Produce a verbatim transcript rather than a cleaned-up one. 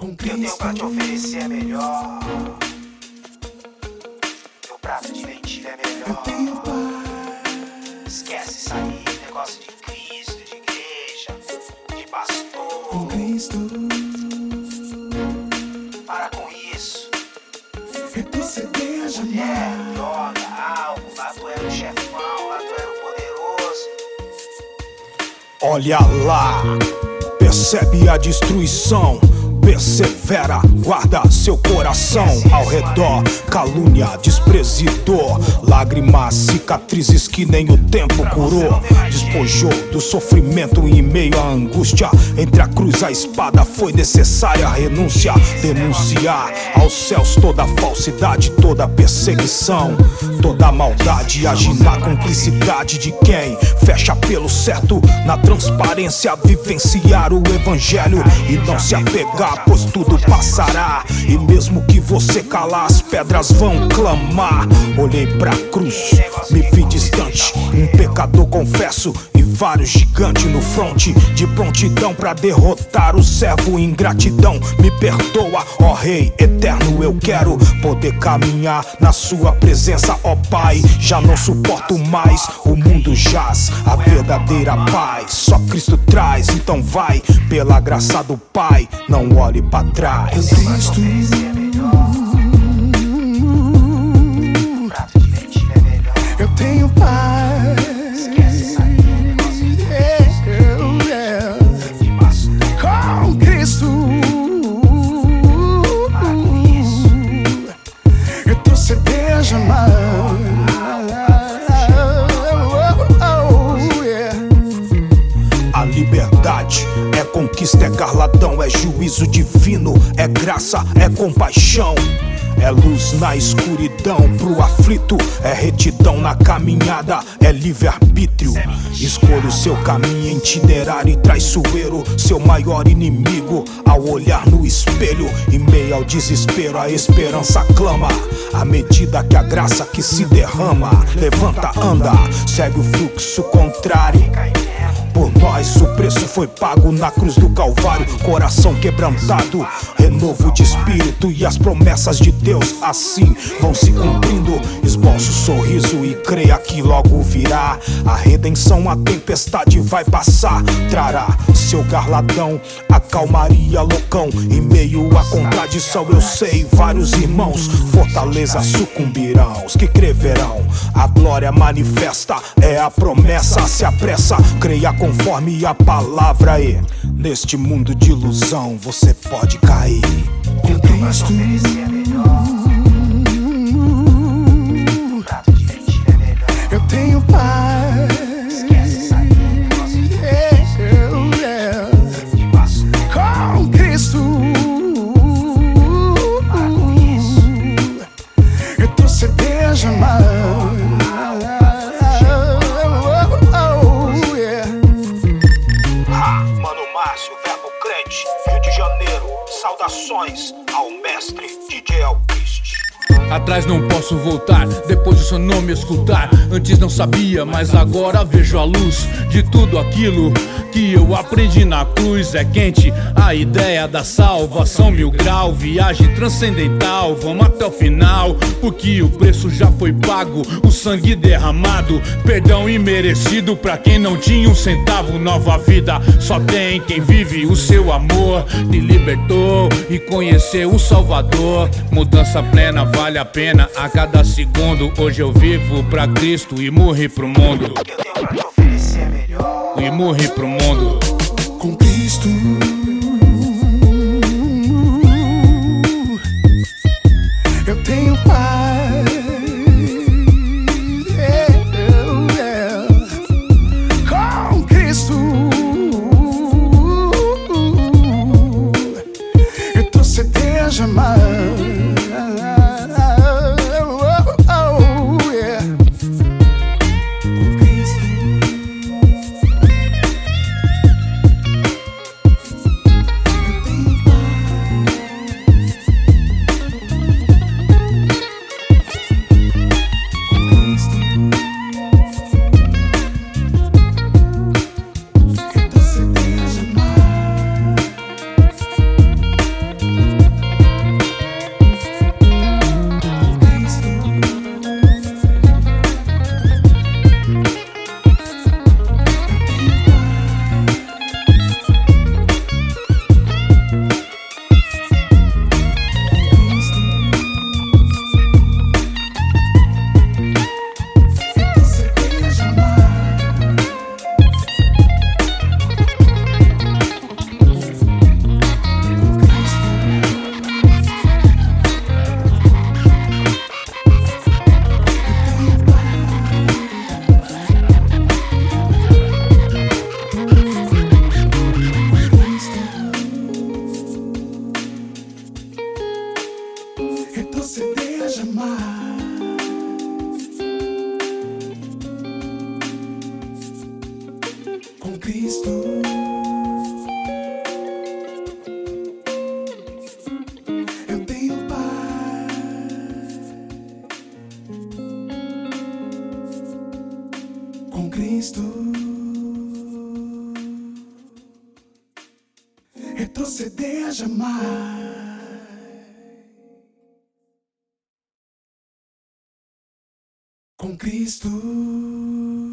O que eu tenho pra te oferecer é melhor. Meu prato de lentilha é melhor. Esquece isso aí, negócio de Cristo, de igreja, de pastor. Com Cristo. Para com isso. Retroceder jamais. Mulher, droga, álcool, lá tu era o chefão, lá tu era o poderoso. Olha lá, percebe a destruição. Persevera, guarda seu coração ao redor. Calúnia, desprezo, dor, lágrimas, cicatrizes que nem o tempo curou. Despojou do sofrimento em meio à angústia. Entre a cruz e a espada foi necessária a renúncia. Denunciar aos céus toda a falsidade, toda a perseguição, toda a maldade. Agir na cumplicidade de quem fecha pelo certo, na transparência, vivenciar o evangelho e não se apegar, pois tudo passará. E mesmo que você calar, as pedras vão clamar. Olhei pra cruz, me vi distante, um pecador confesso, e vários gigantes no fronte, de prontidão pra derrotar o servo ingratidão. Me perdoa, ó Rei eterno, eu quero poder caminhar na sua presença, ó Pai. Já não suporto mais, o mundo jaz a verdadeira paz, só Cristo traz. Então vai, pela graça do Pai, não olhe pra trás. Cristo. Eu tenho paz. Yeah, yeah. Com Cristo. Retroceder jamais. A liberdade é conquista, é galardão, é juízo divino, é graça, é compaixão. É luz na escuridão pro aflito, é retidão na caminhada, é livre-arbítrio. Escolha o seu caminho itinerário e traiçoeiro, seu maior inimigo ao olhar no espelho. Em meio ao desespero a esperança clama, à medida que a graça que se derrama. Levanta, anda, segue o fluxo contrário. Por nós o preço foi pago na cruz do Calvário. Coração quebrantado, renovo de espírito, e as promessas de Deus assim vão se cumprindo. Esboça o sorriso e creia que logo virá a redenção. A tempestade vai passar, trará seu garladão, acalmaria loucão. Em meio à contradição eu sei, vários irmãos fortaleza sucumbirão. Os que creverão, a glória manifesta, é a promessa, se apressa, creia conforme a palavra. E neste mundo de ilusão você pode cair. Com Cristo. Eu tenho paz. Yeah, com Cristo. Retroceder jamais. Rio de Janeiro, saudações ao mestre D J Alquist. Atrás não posso voltar, depois do seu nome escutar. Antes não sabia, mas agora vejo a luz de tudo aquilo que eu aprendi na cruz. É quente a ideia da salvação, mil grau, viagem transcendental. Vamos até o final, porque o preço já foi pago, o sangue derramado, perdão imerecido pra quem não tinha um centavo. Nova vida só tem quem vive o seu amor. Te libertou e conheceu o Salvador. Mudança plena vale a pena a cada segundo. Hoje eu vivo pra Cristo e morri pro mundo. O que eu tenho pra te oferecer é melhor. E morri pro mundo. Com Cristo. Eu tenho paz. Yeah, com Cristo. Retroceder jamais. retroceder jamais. Com Cristo eu tenho paz. Com Cristo retroceder jamais. Com Cristo